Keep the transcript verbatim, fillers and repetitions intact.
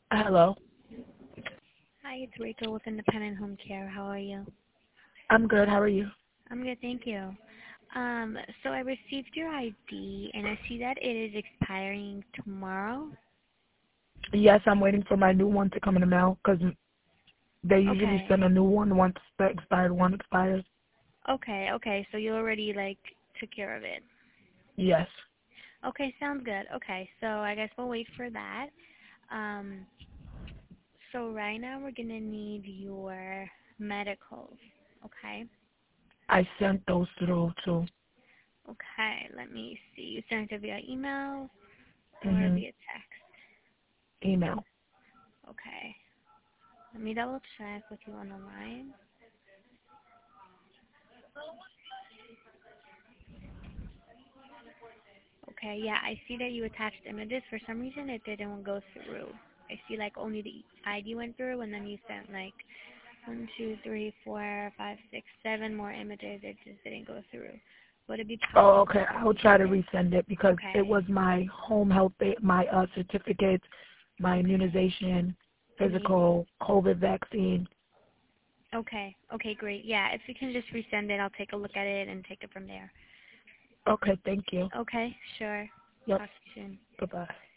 Hello. Hi, it's Rachel with Independent Home Care. How are you? I'm good. How are you? I'm good, thank you. Um, so I received your I D, and I see that it is expiring tomorrow. Yes, I'm waiting for my new one to come in the mail because they usually Okay. send a new one once the expired one expires. Okay, okay, so you already, like, took care of it. Yes. Okay, sounds good. Okay, so I guess we'll wait for that. Um, so right now we're going to need your medicals, okay? I sent those through too. Okay, let me see. You sent it via email or Mhm. via text? Email. Okay. Let me double check with you on the line. Okay, yeah, I see that you attached images. For some reason, it didn't go through. I see like only the I D went through, and then you sent like one, two, three, four, five, six, seven more images. It just didn't go through. Would it be Oh, possible okay. to I'll try to resend it? resend it because it Okay, was my home health, my uh, certificates, my okay, immunization, amazing. physical, COVID vaccine. Okay, okay, great. Yeah, if you can just resend it, I'll take a look at it and take it from there. Okay. Thank you. Okay, sure. Yep. Talk to you soon. Goodbye.